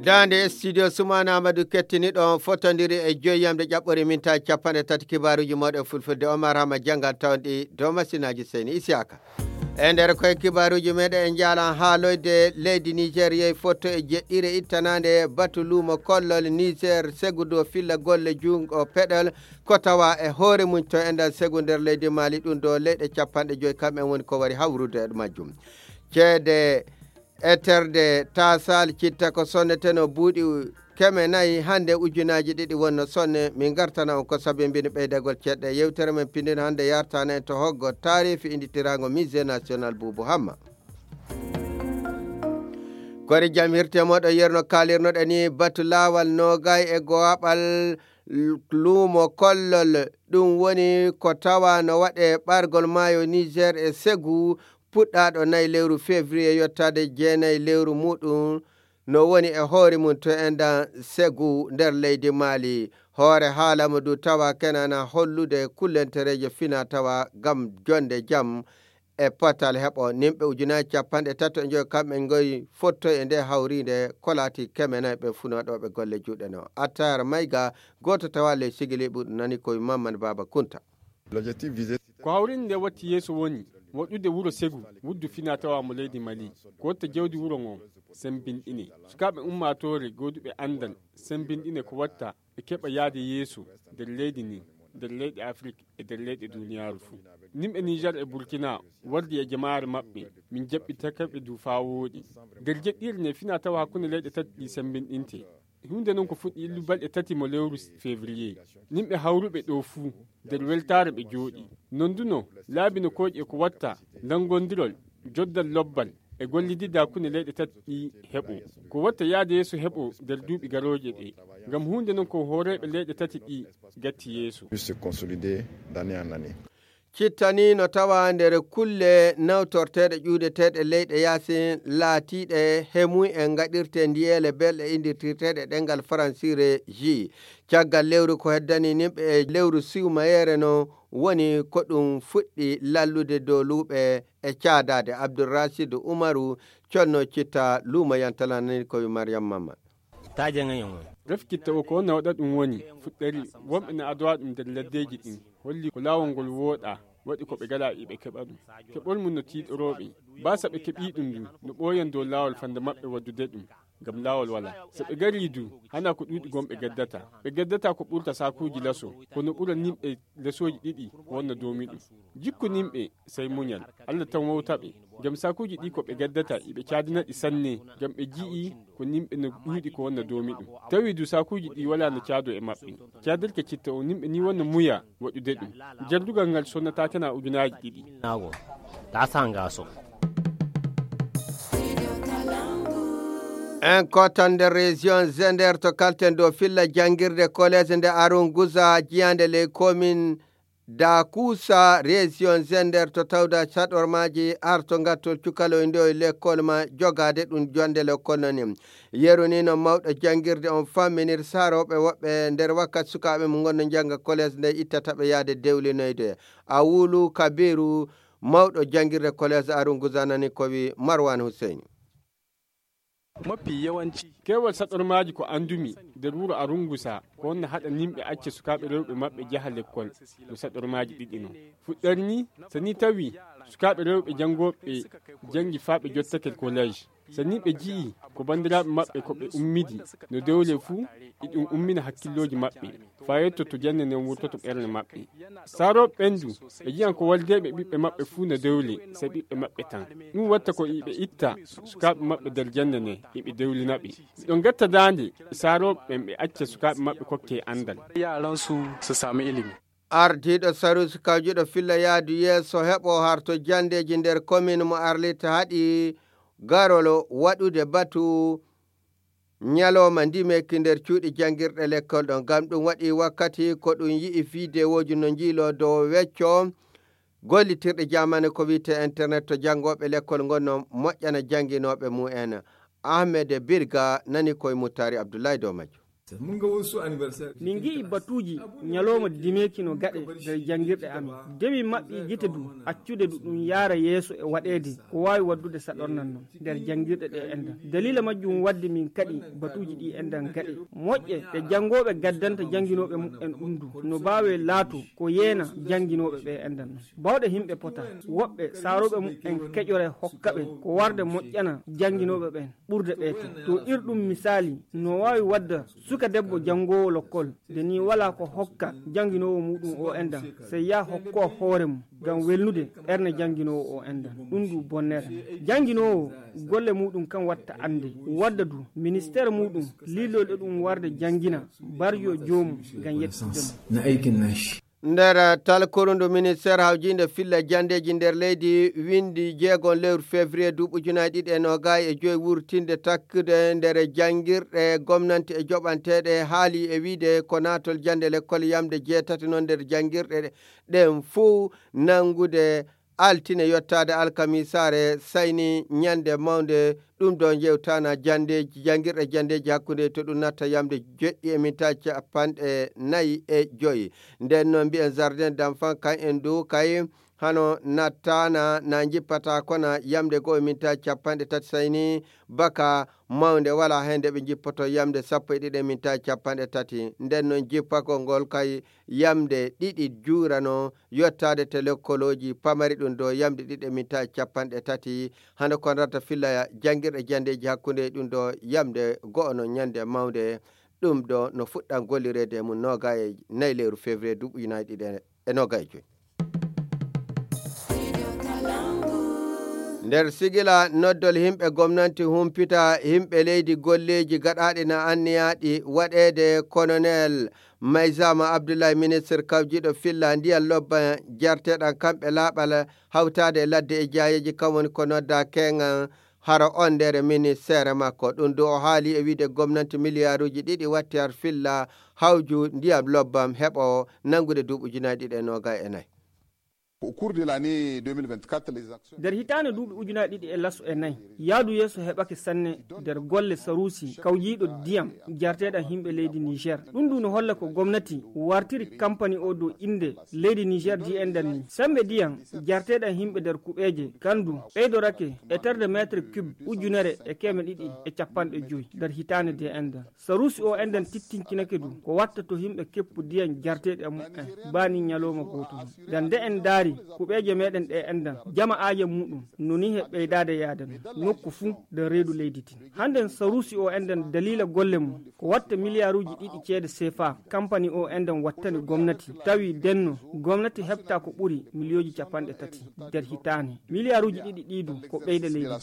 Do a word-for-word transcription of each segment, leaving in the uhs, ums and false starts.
Dande studio Sumana Amadou kettini ɗon fotondiri e joyyamde ƴaɓɓori min ta capanɗe tati kibaruji moɗe fulfulde Omar Hama jangal tawdi dow masinaji Seyni Isiaka. E nder koye kibaruji meɗen en jaalan haaloyde leydi Niger yehi foto e jeɗɗire ittanande batu luumo kollol Niger segudo filla golle jungo peɗel ko tawa e hoore mum to endal segu nder leydi Mali ɗum do leyɗe capanɗe joyi kamɓe woni ko wari hawrude e majjum. Ceede eterde tasal citta ko sonneteno buuɗi keme nayi hande ujunaji ɗiɗi wonno sonne min gartana on ko sabi mbini ɓeydagol ceɗɗe yewtere men pindin hande yartana en to hoggo tarifi inditirago musée national Boubou Hamma. Kori jam hirte moɗo yerno kalirnoɗe ni batu lawal nogay e gowaɓal luumo kollol ɗum woni ko tawa no waɗe ɓargol maayo Niger e Ségou puɗɗaɗo nayi lewru février yottade jeenayi lewru muɗum no woni e hoore mum to enda Ségou nder leydi Mali. Hoore haala mo du tawa kenana hollude kullentereje fina tawa gam jonde jam e potal heɓo nimɓe ujunaji capanɗe tato e joyi kamɓe goyi fotto e nde hawride kolati kemenayi ɓe funoɗoɓe golle juuɗe no. Attar Mayga goto tawa le sigili ɓuɗum nani koye Mamadou Baba Kunta. Ko hawrinde watti yeeso woni woɗɗude wuro Ségou wuddu fina tawa mo leydi Mali ko watta jawdi wuro ngon sembinɗine sukaɓe ummatore goduɓe andal sembinɗine ko watta ɓe keɓa yaade yeeso nder leydi ni nder leyɗe Afrique e nder leyɗe duniyaru fuu. Nimɓe Niger e Burkina wardi e jamaare maɓɓe min jaɓɓitakaɓe du fa wooɗi nder jeɗɗiri ne fina tawa hakkunde leyɗe tati ɗi sembinɗinte hunde noon ko fuɗɗi illu balɗe tati mo lewru février nimɓe hawruɓe ɗo fuu nder weltare ɓe jooɗi nonduno laabi no kooƴe ko watta dangondirol joddal lobbal e gollididde hakkunde leyɗe tati ɗi heɓo ko watta yaade yeeso heɓo nder duuɓi garoje ɗe ngam hunde noon ko hooreɓe leyɗe tati ɗi gatti yeeso cittani no tawa nder kulle nawtorteɗe ƴuuɗeteɗe leyɗe yaasin laatiɗe hemuy en gaɗirte ndiyele belɗe indirtirteɗe ɗengal françire ji caggal lewru ko heddani nimɓe e lewru siwmayere no woni ko ɗum fuɗɗi lallude dow luuɓe e caadade. Abdourachid Umaru conno citta luumo yantalanani koye Mariam Mamad. refkitta o ko wonna waɗa ɗum woni fuɗɗari wonɓe ne adowa ɗum nder laddeji ɗin holli ko laawol ngol wooɗa waɗi ko ɓe gala iɓe keɓa ɗum keɓol mum no tiiɗoroɓe basa ɓe keɓi ɗum du no ɓooyen dow laawol fande maɓɓe waddude ɗum ngam laawol wala so ɓe gari du hana ko ɗuuɗi gon ɓe geddata ɓe geddata ko ɓurta sakuji laso kono ɓura nimɓe lesoji ɗiɗi wonna domi ɗum jikku nimɓe sey muñal Allah tan wowtaɓe ngam sakuji ɗi ko ɓe geddata iɓe caadina ɗi sanne ngam ɓe ji'i ko nimɓe no ɗuuɗi ko wonna domi ɗum tawi du sakuji ɗi wala no caado e maɓɓe caadirke citta o nimɓe ni wonna muya waɗude ɗum jardugal ngal sonnata tana ujunaji ɗiɗi en kotan nder région Zender to kalten dow filla jangirde collège nde Arun Gouza jiyande le commune da Kousa région Zender to tawda caɗormaji arto gattol cukalo e ndew l'école ma jogade ɗum jonde l'école noni yeru ni no mawɗo jangirde on famminir saroɓe woɓɓe nder wakkati sukaɓe mo gonno janga collège nde ittataɓe yaade dewlinoyde a wulu Kabiru mawɗo jangirde collège Arun Gouza nani ko wi Marwan Hussein. mafi yawanci kewal saɗormaji ko andumi nder wuro Arun Gouza ko wonna haɗa nimɓe acce sukaɓe rewɓe maɓɓe jaha l'école no saɗormaji ɗiɗi no fuɗɗarni sani tawi sukaɓe rewɓe jangoɓe jangi faɓe jottake collège sani ɓe ji'i ko bandiraɓe maɓɓe ko ɓe ummidi no dewle fuu iɗum ummina hakkilloji maɓɓe fa yetto to jande nden wurtoto ɓerde maɓɓe saroɓe ɓendu ɓe jiyan ko waldeɓe ɓiɓɓe maɓɓe fuu no dewle sey ɓiɓɓe maɓɓe tan ɗum watta ko iɓe itta sukaɓe maɓɓe nder jande nde iɓe dewlinaɓe ɗon gatta dande saroɓe ɓen ɓe acca sukaɓe maɓɓe kokke andal yaran su su sami ilimi. Ardiɗo Sarus kawjuɗo filla yaadu yeeso heɓo harto jandeji nder commune mo Arlita haɗi garolo waɗude batu nyaloma ndimeki nder cuuɗi jangirɗe l'école ɗon ngam ɗum waɗi wakkati ko ɗum yi'i vidéoji no jiilo dow wecco gollitirɗe jamane ko wiyete internet to jangoɓe l'école gonno moƴƴana janginoɓe mu'en. Ahmed Birga nani koye Muttari Abdoulaye dow majjo. min gi'i batuji nyaloma dimekino gaɗe nder jangirɗe amin demi maɓɓi gite du accude du ɗum yaara yeeso e waɗede ko wawi waddude saɗornan non nder jangirɗe ɗe endan dalila majjum wadde min kadi batuji ɗi endan gaɗe moƴƴe ɗe jangoɓe gaddanta janginoɓe en ɗum du no bawe laato ko yeena janginoɓe ɓe endan non bawɗe himɓe pota woɓɓe saroɓe mum en keƴore hokkaɓe ko warde moƴƴana janginoɓe ɓen ɓurde ɓeete to irɗum misali no wawi wadda suka debbo jangowo lokkol de ni wala ko hokka janginowo muɗum o endan so ya hokko hoore mum gam welnude ɓerne janginowo o endan ɗum du bonnere janginowo golle muɗum kan watta ande wadda du ministére muɗum lilolɗe ɗum warde jangina barjo jomum gam yettudemo nder talkorundu ministére hawjinde filla jandeji nder leydi windi jeegon lewru février duuɓi ujunaje ɗiɗi e nogayi e joyi wurtinde takkude nder jangirɗe gomnanti e joɓanteɗe haali e wiide ko natol jande l'école yamde jeetati noon nder jangirɗe ɗen fuu nangude altine yottade alkamisare sayni ñande mawde ɗum ɗo jewtana jandeji jangirɗe jandeji hakkude to ɗum natta yamde joɗɗi e mintaji capanɗe nayyi e joyi nden noon mbiyen jardin d'enfant kan en dow kay hano nattana na jippata kona yamde goo e mintaji capanɗe tati sayni baka mawde wala hende ɓe jippoto yamde sappo e ɗiɗi e mintaji capanɗe tati nden noon jippakol ngol kay yamde ɗiɗi juurano yottade te lekkoloji pamari ɗum ɗo yamde ɗiɗi e mintaji capanɗe tati hande kon rata filla jangirɗe jandeji hakkude ɗum ɗo yamde go'o no ñande mawde ɗum ɗo no fuɗɗan gollirede mum noga e nayyi lewru février duuɓi ujunaje ɗiɗi e noga e joyi nder sigila noddol himɓe gomnanti humpita himɓe leydi golleji gaɗaɗi na anniyaɗi waɗede colonel maysama abdoulaye ministre kawjiɗo filla ndiyan lobba jarteɗan kamɓe laaɓal hawtade e ladde e jayeji kamwoni ko nodda kenga hara on nder ministére makko ɗum do o haali e wiide gomnanti milliard uji ɗiɗi watti har filla hawju ndiyam lobbam heɓo nangude duuɓi ujunaje ɗiɗi e noga e nayyi Au cours de l'année deux mille vingt-quatre, les actions... nder hitande duuɓi ujunaje ɗiɗi e lasso e nayyi yaadu yeeso heɓake sanne nder golle sarusi kawjiɗo ndiyam jarteɗan himɓe leydi niger ɗum ndu no holla ko gomnati wartiri campagne o dow inde leydi niger di endan ni sembe ndiyam jarteɗan himɓe nder kuɓeje kandu ɓeydorake e terde métre cube ujunere e keme ɗiɗi e capanɗe joyyi nder hitande de endan sarusi o endan tittinkinake du ko watta to himɓe keppu ndiyam jarteɗe mumen bani ñalowma goto dan nde en daari kuɓeje meɗen ɗe endan jama aje muɗum noni he ɓeydade yaade no nokku fuu nder reedu leydi tin handen sarusi o enden dalila golle mum ko watta milliard uji ɗiɗi ceede C F A campagne o enden wattani gomnati tawi denno gomnati heɓta ko ɓuuri milioji capanɗe tati nder hitane milliard uji ɗiɗi ɗiɗu ko ɓeyda leydi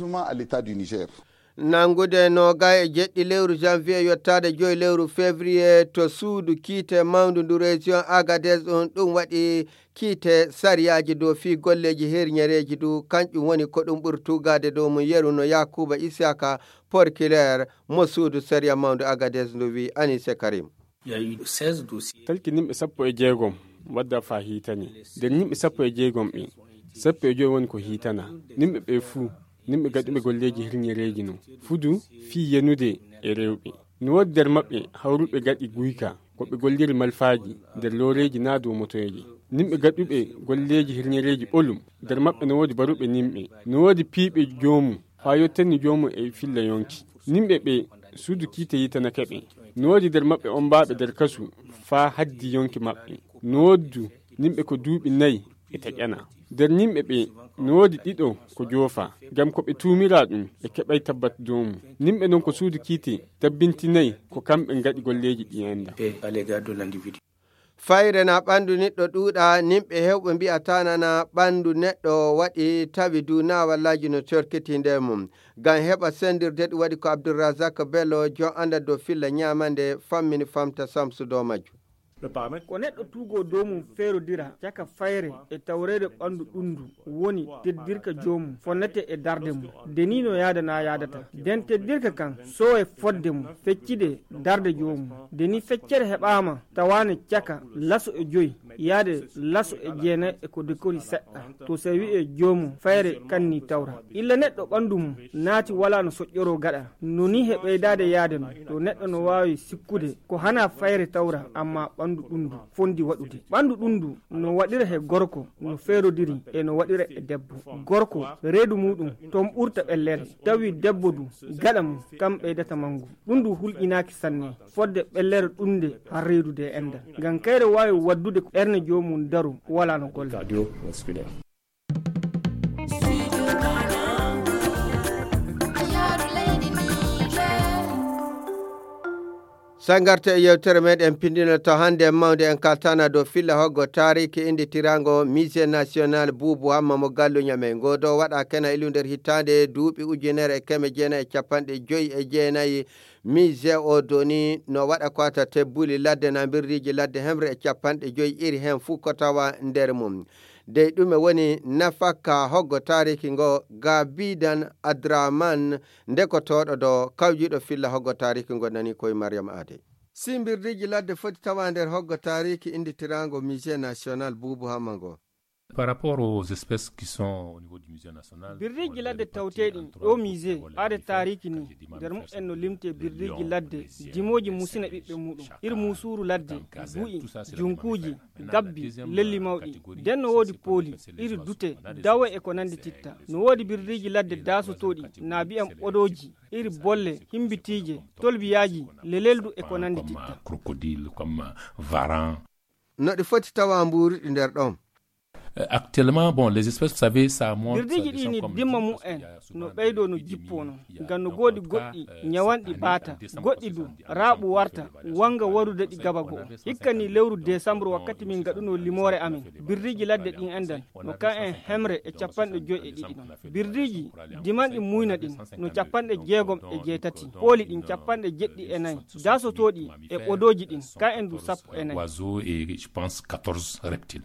tin nangude noga e jeɗɗi lewru janvier yottade joyi lewru février to suudu kiite mawdu ndu région Agadez on ɗum waɗi kiite sariyaji dow fi golleji herñereji du kanƴum woni ko ɗum ɓuri tugade dow mum yeruno Yakuba Isiaka porculaire mo suudu saria mawdu Agadez ndu wi Anise Karim talki nimɓe sappo e jeegom wadda fa hitani nder nimɓe sappo e jeegom ɓe sappo e joyi woni ko hitana nimɓe ɓe fuu nimɓe gaɗuɓe golleji hirñereji no fudu fi yenude e rewɓe no wodi nder maɓɓe hawruɓe gaɗi guyka koɓe golliri malfaji nder loreji na dow motoyeji nimɓe gaɗuɓe golleji hirñereji ɓolum nder maɓɓe no wodi baruɓe nimɓe no wodi piiɓe jomum ha yottanni jomum e filla yonki nimɓe ɓe suudu kiite yitanake ɓe no wodi nder maɓɓe on mbaɓe nder kasu fa haddi yonki maɓɓe no woddu nimɓe ko duuɓi nayyi e taƴana nder nimɓe ɓe no wodi ɗiɗo ko joofa gam ko ɓe tumira ɗum e keɓay tabbat dow mum nimɓe noon ko suudu kiite tabbintinayi ko kamɓe gaɗi golleji ɗi enda fayre na ɓandu neɗɗo ɗuuɗa nimɓe hewɓe mbi'atanana ɓandu neɗɗo waɗi tawi duna wallaji no corkiti nder mum gam heɓa sendirde ɗum waɗi ko Abdourrazak Bello jo anda dow filla ñamande fammini famta samsu dow majju ko neɗɗo tuugo dow mum feerodira caka fayre e tawrede ɓandu ɗundu woni teddirka joomum fonnete e darde mum deni no yaadana yaadata nden teddirka kan so e fodde mum feccide darde joomum deni feccere heɓama tawane caka laso e joyi yaade laso e jeenayi e ko dekori seɗɗa to so wi e joomum fayre kanni tawra illa neɗɗo ɓandu mum naati wala no soƴƴoro gaɗa noni he ɓeydade yaade no to neɗɗo no wawi sikkude ko hana fayre tawra amma ɓandu ɗundu fondi waɗude ɓandu ɗundu no waɗira he gorko no feerodiri e no waɗira e debbo gorko reedu muɗum ton ɓurta ɓellere tawi debbo du gaɗa mum kam ɓeydata mangu ɗundu hulƴinaki sanne fodde ɓellere ɗunde ha reedude e endal ngam kayre wawi waddude erne jomum daru wala no golle. sangarte e yewtere meɗen pindino to hande e mawde en kaltana dow filla hoggo tariki inditirago musée national Boubou Hamma mo gallu ñamen godo waɗa kena ilu nder hitande duuɓi ujunere e keme jeenayi e capanɗe joyi e jeenayi musée o doni no waɗa ko ata tebbuli ladde na birriji ladde hemre e capanɗe joyi iri hen fuu ko tawa nder mum dey ɗume woni nafaka hoggo tariki ngo ga bidan Adraman ndekotoɗo do kawjiɗo filla hoggo tariki ngo nani koye Mariam Ade simbirriji ladde foti tawa nder hoggo tariki inditirango musée national Boubou Hamma ngo. Par rapport aux espèces qui sont au niveau du musée national, birriji ladde tawteɗi ɗo musée ade tariki ni nder mum en no limte birriji ladde jimoji musina ɓiɓɓe muɗum ir musuru ladde bu'i junkuji gabbi lelli mawɗi nden no woodi pooli iri dute dawe e ko nandi titta no woodi birriji ladde dasotoɗi na biyam ɓodoji iri bolle himbitije tolbiyaji leleldu e ko nandi titta crocodile comme varan no ɗi foti tawa mburiɗi nder ɗon. Actuellement, bon, les espèces, vous savez, ça monte. Birriji ɗi ni dimma mu en no ɓeydo no jippono ngam no goodi goɗɗi nyawanɗi ɓaata goɗɗi du raaɓu warta wanga warude ɗi gaba go'o hikka ni lewru décembre wakkati min gaɗuno limore amin birriji ladde ɗin endan no ka en hemre e capanɗe joyi e ɗiɗi ɗon birriji dimanɗi muyna ɗin no capanɗe jeegom e jeetati pooli ɗin capanɗe jeɗɗi e nayi dasotoɗi e ɓodoji ɗin ka en du sappo e nayi oiseaux et je pense quatorze reptiles.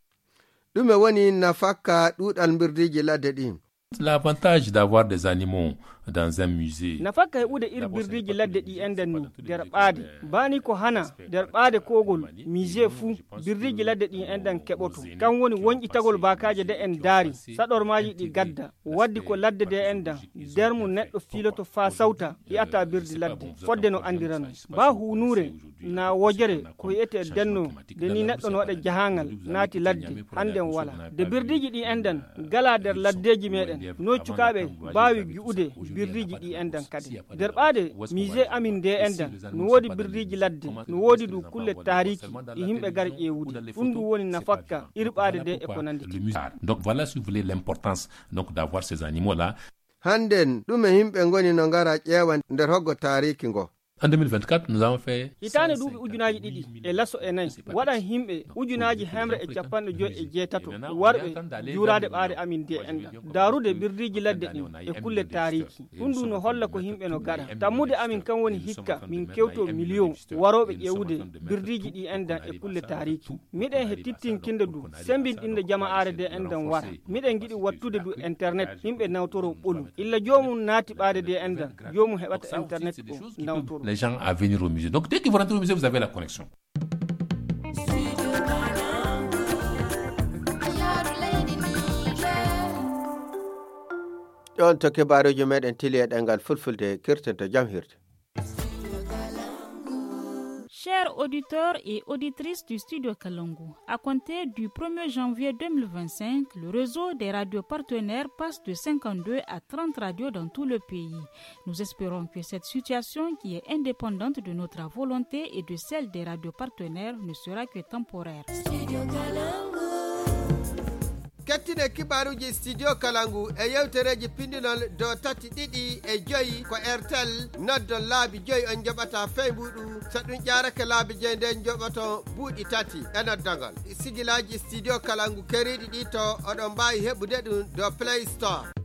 ɗume woni nafaka ɗuɗal birriji ladde ɗin? L'avantage d'avoir des animaux dans un musée. Nafaka heɓude ir birriji ladde ɗi enden ni nder ɓaade bani ko hana nder ɓaade kogol musée fuu birriji ladde ɗi enden keɓoto kan woni wonƴitagol bakaje de en daari saɗormaji ɗi gadda waddi ko ladde de endan nder mum neɗɗo filoto fa sawta yi'ata birdi ladde fodde no andirano ba hunure na wojere ko yiyete denno de ni neɗɗo no waɗa jahangal naati ladde handen wala de birdiji ɗi endan gala nder laddeji meɗen no cukaɓe bawi gi'ude birriji ɗi endan kadi nder ɓaade musée amin de endan no woodi birriji ladde no woodi du kulle tariki e yimɓe gari ƴewude ɗum ɗum woni nafakka irɓaade de e ko nandi. Donc voilà si vous voulez l'importance donc d'avoir ces animaux là. Handen ɗume yimɓe ngoni no ngara ƴeewa nder hoggo tariki ngo. En deux mille vingt-quatre, nous avons fait hitande duuɓi ujunaji ɗiɗi e lasso e nayi waɗan himɓe ujunaji hemre e capanɗe joyi e jeetato warɓe juurade ɓaade amin de enɗa daarude birriji ladde ɗin e kulle tariki ɗum ɗum no holla ko himɓe no gaɗa tammude amin kan woni hikka min kewto million waroɓe ƴewude birriji ɗi endan e kulle tariki miɗen he tittinkinde du sembinɗinde jama'are de endan wara miɗen giɗi wattude du internet yimɓe nawtoro ɓolu illa jomum naati ɓaade de endan jomum heɓata internet o nawtoro les gens à venir au musée. Donc dès que vous rentrez au musée, vous avez la connexion. ɗon to kebaruji meɗen tili e ɗengal fulfulde kirtento jam hirde. Chers auditeurs et auditrices du studio Kalangu, à compter du premier janvier deux mille vingt-cinq, le réseau des radios partenaires passe de cinquante-deux à trente radios dans tout le pays. Nous espérons que cette situation, qui est indépendante de notre volonté et de celle des radios partenaires, ne sera que temporaire. kettine kibaruji studio Kalangu e yewtereji pindinol do tati ɗiɗi e joyi ko airtel noddon laabi joyi on joɓata feymuɗu so ɗum ƴarake laabi joyi nden joɓoto buuɗi tati e noddogol sigilaji studio Kalangu keriɗi ɗi to oɗon mbawi heɓude ɗum do Play Store